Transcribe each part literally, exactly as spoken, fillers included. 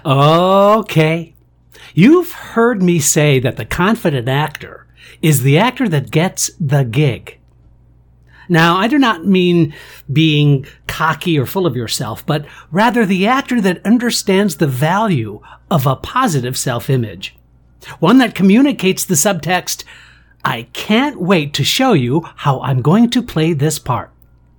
Okay. You've heard me say that the confident actor is the actor that gets the gig. Now, I do not mean being cocky or full of yourself, but rather the actor that understands the value of a positive self-image. One that communicates the subtext, I can't wait to show you how I'm going to play this part.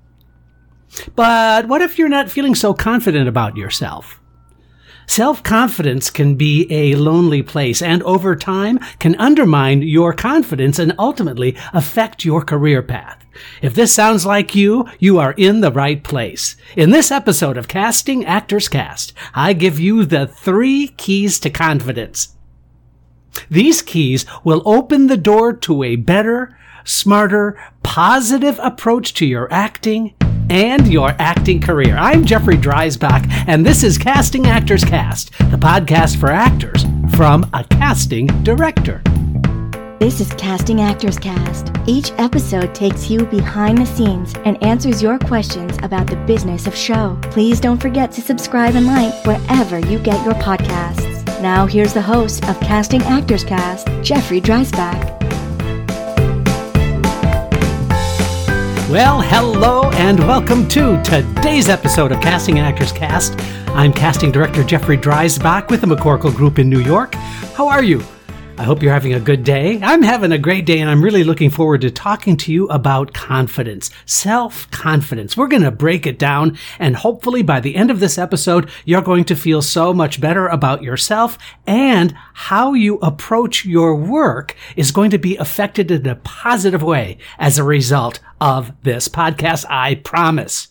But what if you're not feeling so confident about yourself? Self-confidence can be a lonely place and over time can undermine your confidence and ultimately affect your career path. If this sounds like you, you are in the right place. In this episode of Casting Actors Cast, I give you the three keys to confidence. These keys will open the door to a better, smarter, positive approach to your acting and your acting career. I'm Jeffrey Dreisbach, and this is Casting Actors Cast, the podcast for actors from a casting director. This is Casting Actors Cast. Each episode takes you behind the scenes and answers your questions about the business of show. Please don't forget to subscribe and like wherever you get your podcasts. Now here's the host of Casting Actors Cast, Jeffrey Dreisbach. Well, hello and welcome to today's episode of Casting Actors Cast. I'm casting director Jeffrey Dreisbach with the McCorkle Group in New York. How are you? I hope you're having a good day. I'm having a great day, and I'm really looking forward to talking to you about confidence, self-confidence. We're going to break it down, and hopefully by the end of this episode, you're going to feel so much better about yourself, and how you approach your work is going to be affected in a positive way as a result of this podcast, I promise.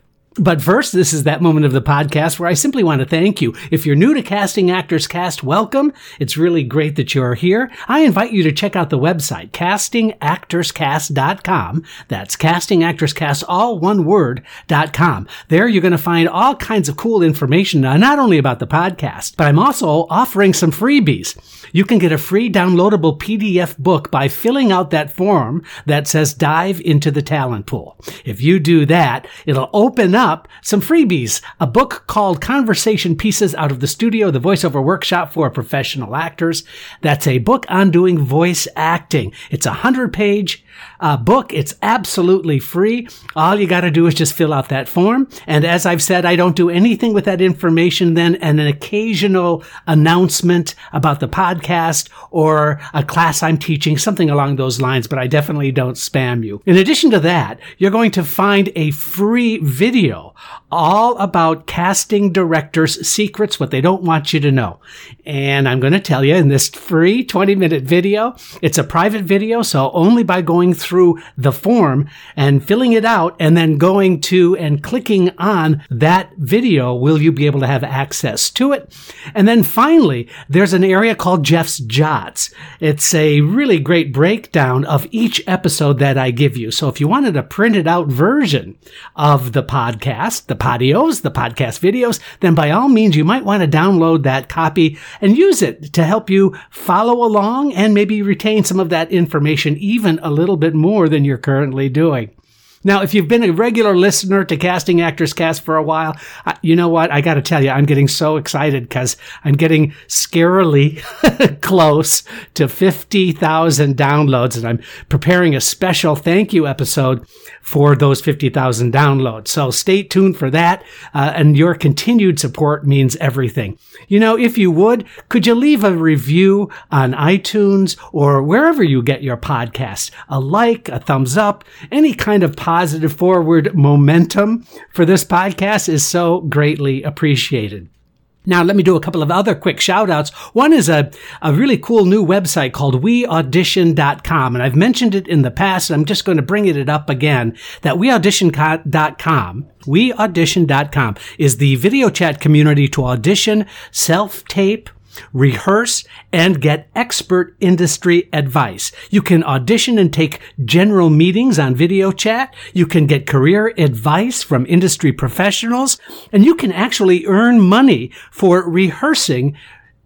But first, this is that moment of the podcast where I simply want to thank you. If you're new to Casting Actors Cast, welcome. It's really great that you're here. I invite you to check out the website, casting actors cast dot com. That's Casting Actors Cast, all one word, dot com. There you're going to find all kinds of cool information, not only about the podcast, but I'm also offering some freebies. You can get a free downloadable P D F book by filling out that form that says dive into the talent pool. If you do that, it'll open up some freebies. A book called Conversation Pieces Out of the Studio, the Voiceover Workshop for Professional Actors. That's a book on doing voice acting. It's a hundred page uh, book. It's absolutely free. All you got to do is just fill out that form. And as I've said, I don't do anything with that information then, and an occasional announcement about the podcast or a class I'm teaching, something along those lines, but I definitely don't spam you. In addition to that, you're going to find a free video all about casting directors' secrets, what they don't want you to know. And I'm going to tell you in this free twenty minute video, it's a private video, so only by going through the form and filling it out and then going to and clicking on that video will you be able to have access to it. And then finally, there's an area called Jeff's Jots. It's a really great breakdown of each episode that I give you. So if you wanted a printed out version of the podcast, the podios, the podcast videos, then by all means, you might want to download that copy and use it to help you follow along and maybe retain some of that information even a little bit more than you're currently doing. Now, if you've been a regular listener to Casting Actors Cast for a while, you know what? I got to tell you, I'm getting so excited because I'm getting scarily close to fifty thousand downloads, and I'm preparing a special thank you episode for those fifty thousand downloads. So stay tuned for that, uh, and your continued support means everything. You know, if you would, could you leave a review on iTunes or wherever you get your podcasts? A like, a thumbs up, any kind of positive forward momentum for this podcast is so greatly appreciated. Now, let me do a couple of other quick shout outs. One is a, a really cool new website called we audition dot com. And I've mentioned it in the past, and I'm just going to bring it up again, that we audition dot com, we audition dot com is the video chat community to audition, self-tape, rehearse, and get expert industry advice. You can audition and take general meetings on video chat. You can get career advice from industry professionals, and you can actually earn money for rehearsing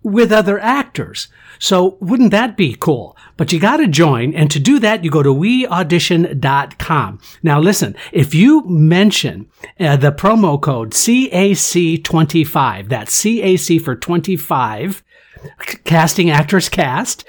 with other actors. So wouldn't that be cool? But you got to join. And to do that, you go to we audition dot com. Now listen, if you mention uh, the promo code C A C twenty-five, that's C A C for twenty-five, Casting Actors Cast,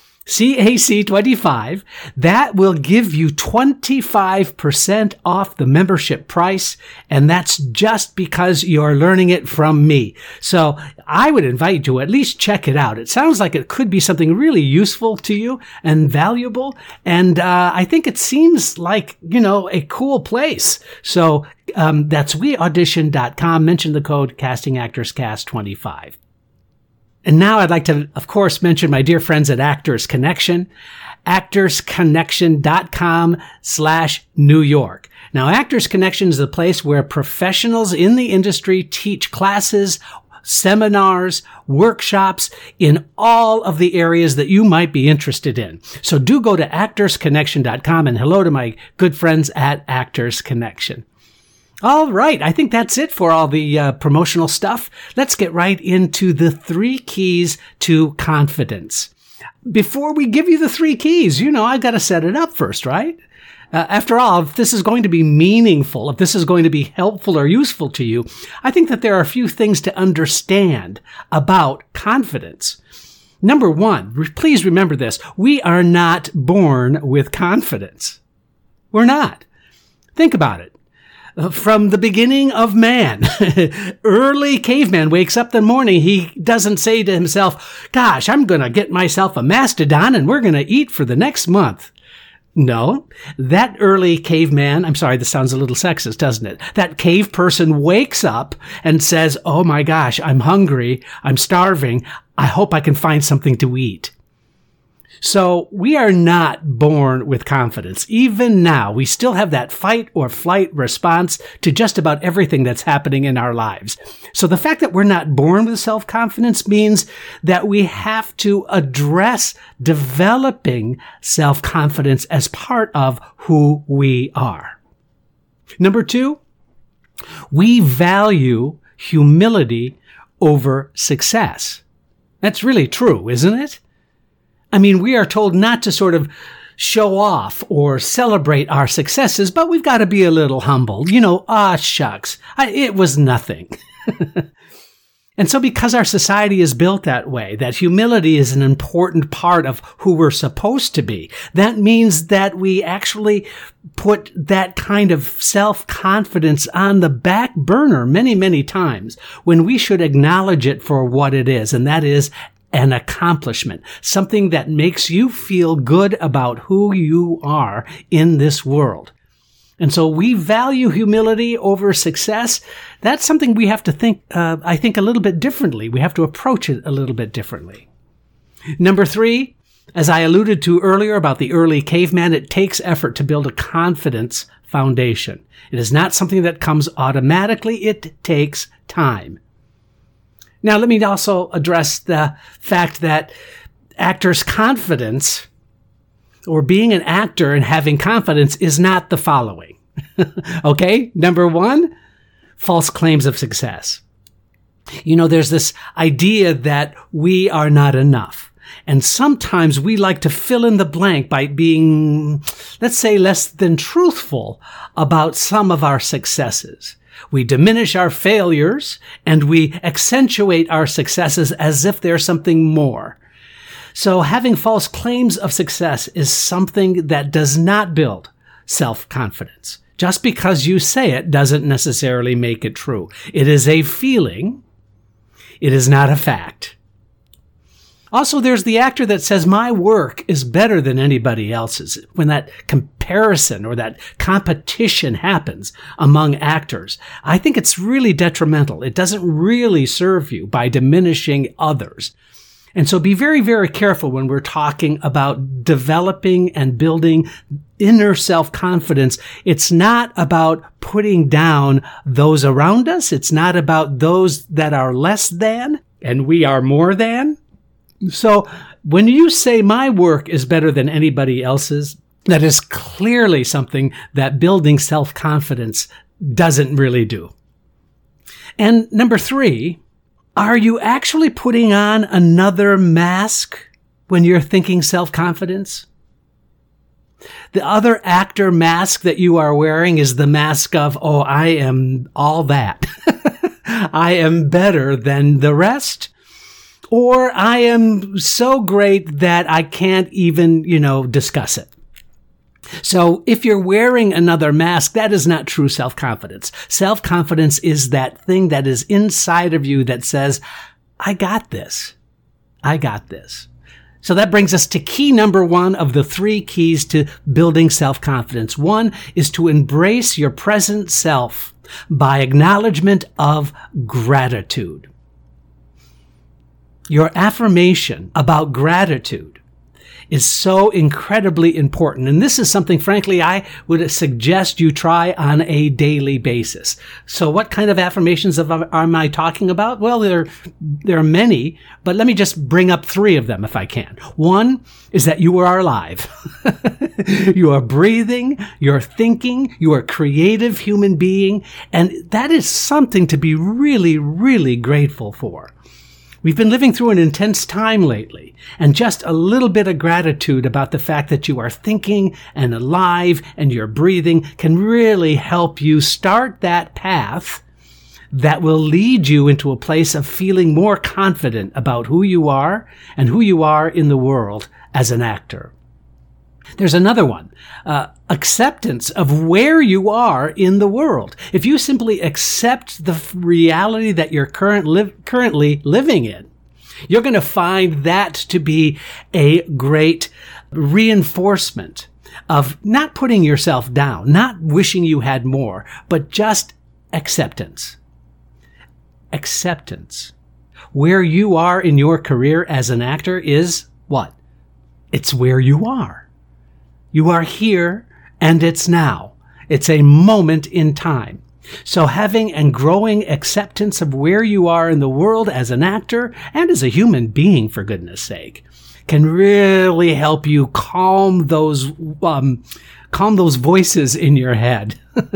C A C twenty-five, that will give you twenty-five percent off the membership price, and that's just because you're learning it from me. So I would invite you to at least check it out. It sounds like it could be something really useful to you and valuable, and uh, I think it seems like, you know, a cool place. So um, that's we audition dot com. Mention the code Casting Actors Cast twenty-five. And now I'd like to, of course, mention my dear friends at Actors Connection, actors connection dot com slash New York. Now, Actors Connection is the place where professionals in the industry teach classes, seminars, workshops in all of the areas that you might be interested in. So do go to actors connection dot com, and hello to my good friends at Actors Connection. All right. I think that's it for all the uh, promotional stuff. Let's get right into the three keys to confidence. Before we give you the three keys, you know, I've got to set it up first, right? Uh, after all, if this is going to be meaningful, if this is going to be helpful or useful to you, I think that there are a few things to understand about confidence. Number one, re- please remember this. We are not born with confidence. We're not. Think about it. From the beginning of man, early caveman wakes up in the morning. He doesn't say to himself, gosh, I'm going to get myself a mastodon and we're going to eat for the next month. No, that early caveman, I'm sorry, this sounds a little sexist, doesn't it? That cave person wakes up and says, oh my gosh, I'm hungry. I'm starving. I hope I can find something to eat. So we are not born with confidence. Even now, we still have that fight or flight response to just about everything that's happening in our lives. So the fact that we're not born with self-confidence means that we have to address developing self-confidence as part of who we are. Number two, we value humility over success. That's really true, isn't it? I mean, we are told not to sort of show off or celebrate our successes, but we've got to be a little humble. You know, ah, shucks, I, it was nothing. And so because our society is built that way, that humility is an important part of who we're supposed to be, that means that we actually put that kind of self-confidence on the back burner many, many times when we should acknowledge it for what it is, and that is an accomplishment, something that makes you feel good about who you are in this world. And so we value humility over success. That's something we have to think, uh, I think, a little bit differently. We have to approach it a little bit differently. Number three, as I alluded to earlier about the early caveman, it takes effort to build a confidence foundation. It is not something that comes automatically. It takes time. Now, let me also address the fact that actors' confidence, or being an actor and having confidence, is not the following. Okay? Number one, false claims of success. You know, there's this idea that we are not enough. And sometimes we like to fill in the blank by being, let's say, less than truthful about some of our successes. We diminish our failures and we accentuate our successes as if they're something more. So having false claims of success is something that does not build self-confidence. Just because you say it doesn't necessarily make it true. It is a feeling. It is not a fact. Also, there's the actor that says, my work is better than anybody else's. When that comparison or that competition happens among actors, I think it's really detrimental. It doesn't really serve you by diminishing others. And so be very, very careful when we're talking about developing and building inner self-confidence. It's not about putting down those around us. It's not about those that are less than and we are more than. So when you say my work is better than anybody else's, that is clearly something that building self-confidence doesn't really do. And number three, Are you actually putting on another mask when you're thinking self-confidence? The other actor mask that you are wearing is the mask of, oh, I am all that. I am better than the rest. Or I am so great that I can't even, you know, discuss it. So if you're wearing another mask, that is not true self-confidence. Self-confidence is that thing that is inside of you that says, I got this. I got this. So that brings us to key number one of the three keys to building self-confidence. One is to embrace your present self by acknowledgement of gratitude. Your affirmation about gratitude is so incredibly important. And this is something, frankly, I would suggest you try on a daily basis. So what kind of affirmations of, am I talking about? Well, there, there are many, but let me just bring up three of them if I can. One is that you are alive. You are breathing, you're thinking, you are a creative human being, and that is something to be really, really grateful for. We've been living through an intense time lately, and just a little bit of gratitude about the fact that you are thinking and alive and you're breathing can really help you start that path that will lead you into a place of feeling more confident about who you are and who you are in the world as an actor. There's another one, uh, acceptance of where you are in the world. If you simply accept the reality that you're current li- currently living in, you're going to find that to be a great reinforcement of not putting yourself down, not wishing you had more, but just acceptance. Acceptance. Where you are in your career as an actor is what? It's where you are. You are here, and it's now. It's a moment in time. So having and growing acceptance of where you are in the world as an actor and as a human being, for goodness sake, can really help you calm those um, calm those voices in your head.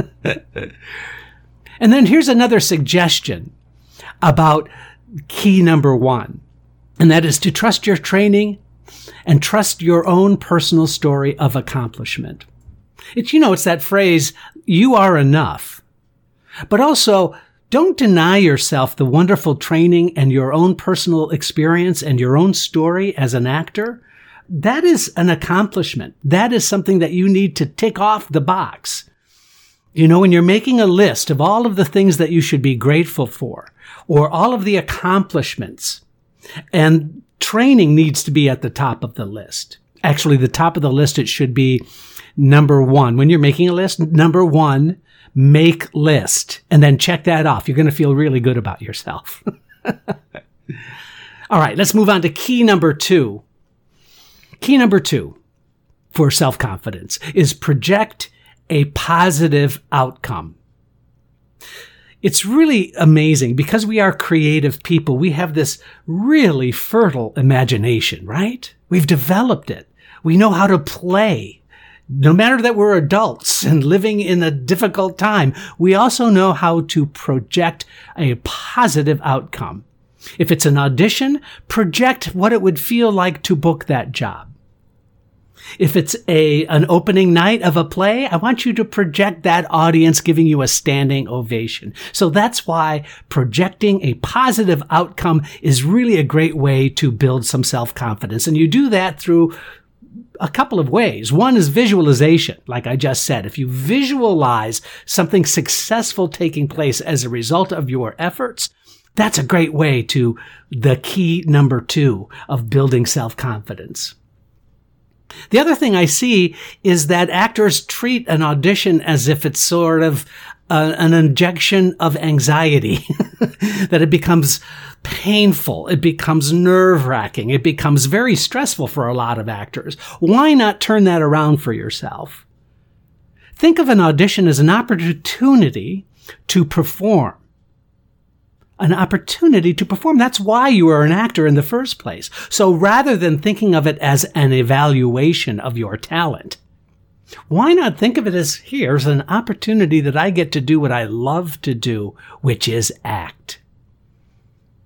And then here's another suggestion about key number one, and that is to trust your training and trust your own personal story of accomplishment. It's, you know, it's that phrase, you are enough. But also, don't deny yourself the wonderful training and your own personal experience and your own story as an actor. That is an accomplishment. That is something that you need to tick off the box. You know, when you're making a list of all of the things that you should be grateful for, or all of the accomplishments, and training needs to be at the top of the list. Actually, the top of the list, it should be number one. When you're making a list, number one, make list, and then check that off. You're going to feel really good about yourself. All right, let's move on to key number two. Key number two for self-confidence is project a positive outcome. It's really amazing because we are creative people. We have this really fertile imagination, right? We've developed it. We know how to play. No matter that we're adults and living in a difficult time, we also know how to project a positive outcome. If it's an audition, project what it would feel like to book that job. If it's a an opening night of a play, I want you to project that audience giving you a standing ovation. So that's why projecting a positive outcome is really a great way to build some self-confidence. And you do that through a couple of ways. One is visualization, like I just said. If you visualize something successful taking place as a result of your efforts, that's a great way to the key number two of building self-confidence. The other thing I see is that actors treat an audition as if it's sort of uh, an injection of anxiety, that it becomes painful, it becomes nerve-wracking, it becomes very stressful for a lot of actors. Why not turn that around for yourself? Think of an audition as an opportunity to perform. An opportunity to perform. That's why you are an actor in the first place. So rather than thinking of it as an evaluation of your talent, why not think of it as, here's an opportunity that I get to do what I love to do, which is act.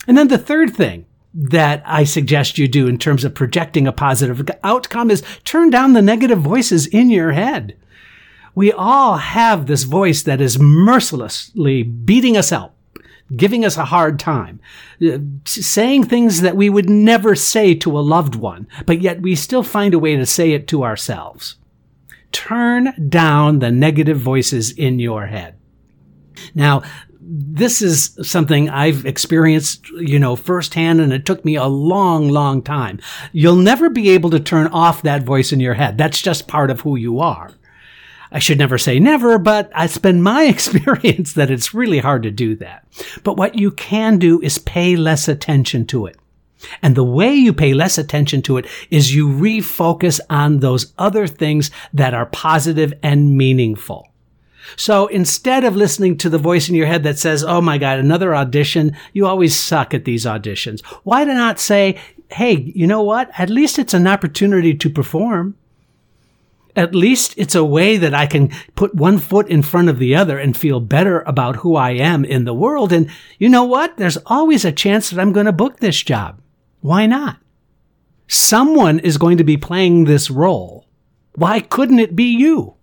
And then the third thing that I suggest you do in terms of projecting a positive outcome is turn down the negative voices in your head. We all have this voice that is mercilessly beating us up, giving us a hard time, saying things that we would never say to a loved one, but yet we still find a way to say it to ourselves. Turn down the negative voices in your head. Now, this is something I've experienced, you know, firsthand, and it took me a long, long time. You'll never be able to turn off that voice in your head. That's just part of who you are. I should never say never, but it's been my experience that it's really hard to do that. But what you can do is pay less attention to it. And the way you pay less attention to it is you refocus on those other things that are positive and meaningful. So instead of listening to the voice in your head that says, oh my God, another audition, you always suck at these auditions. Why not say, hey, you know what? At least it's an opportunity to perform. At least it's a way that I can put one foot in front of the other and feel better about who I am in the world. And you know what? There's always a chance that I'm going to book this job. Why not? Someone is going to be playing this role. Why couldn't it be you?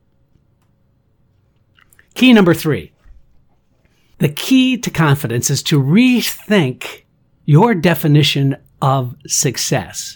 Key number three. The key to confidence is to rethink your definition of success.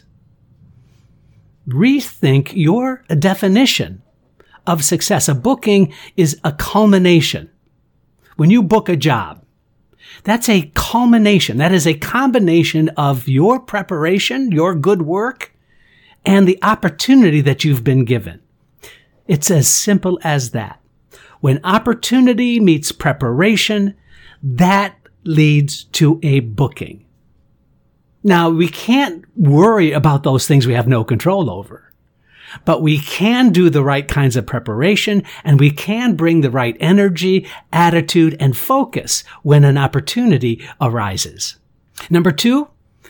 Rethink your definition of success. A booking is a culmination. When you book a job, that's a culmination. That is a combination of your preparation, your good work, and the opportunity that you've been given. It's as simple as that. When opportunity meets preparation, that leads to a booking. Now, we can't worry about those things we have no control over, but we can do the right kinds of preparation, and we can bring the right energy, attitude, and focus when an opportunity arises. Number two,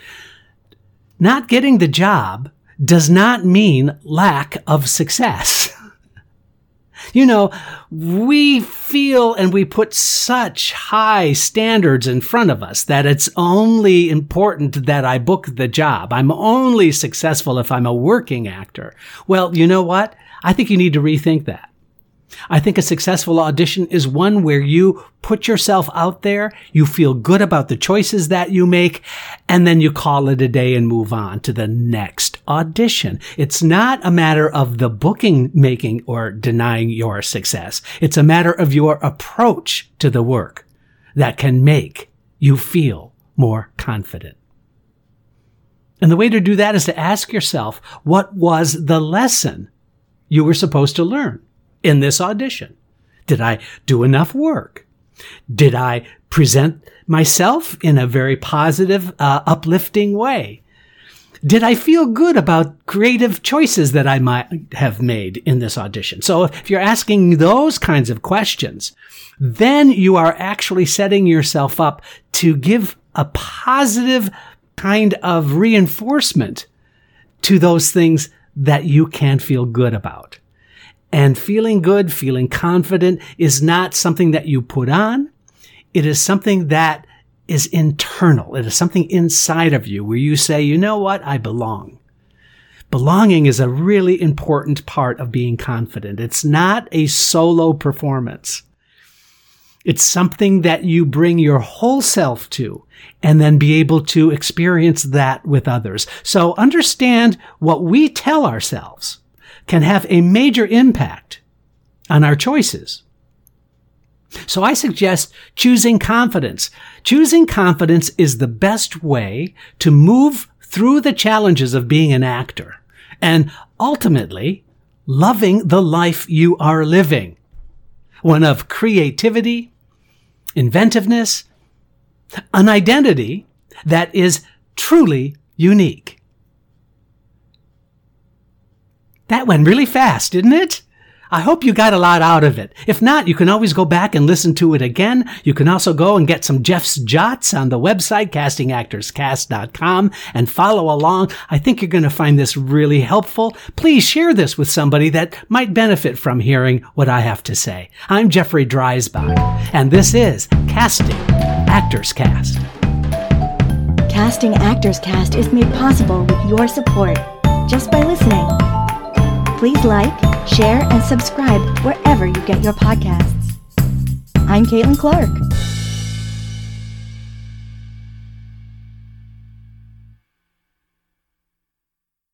not getting the job does not mean lack of success. You know, we feel and we put such high standards in front of us that it's only important that I book the job. I'm only successful if I'm a working actor. Well, you know what? I think you need to rethink that. I think a successful audition is one where you put yourself out there, you feel good about the choices that you make, and then you call it a day and move on to the next audition. It's not a matter of the booking making or denying your success. It's a matter of your approach to the work that can make you feel more confident. And the way to do that is to ask yourself, what was the lesson you were supposed to learn in this audition? Did I do enough work? Did I present myself in a very positive, uh, uplifting way? Did I feel good about creative choices that I might have made in this audition? So if you're asking those kinds of questions, then you are actually setting yourself up to give a positive kind of reinforcement to those things that you can feel good about. And feeling good, feeling confident is not something that you put on. It is something that is internal. It is something inside of you where you say, you know what? I belong. Belonging is a really important part of being confident. It's not a solo performance. It's something that you bring your whole self to and then be able to experience that with others. So understand what we tell ourselves can have a major impact on our choices. So I suggest choosing confidence. Choosing confidence is the best way to move through the challenges of being an actor and ultimately loving the life you are living. One of creativity, inventiveness, an identity that is truly unique. That went really fast, didn't it? I hope you got a lot out of it. If not, you can always go back and listen to it again. You can also go and get some Jeff's Jots on the website, casting actors cast dot com, and follow along. I think you're going to find this really helpful. Please share this with somebody that might benefit from hearing what I have to say. I'm Jeffrey Dreisbach, and this is Casting Actors Cast. Casting Actors Cast is made possible with your support just by listening. Please like, share, and subscribe wherever you get your podcasts. I'm Caitlin Clark.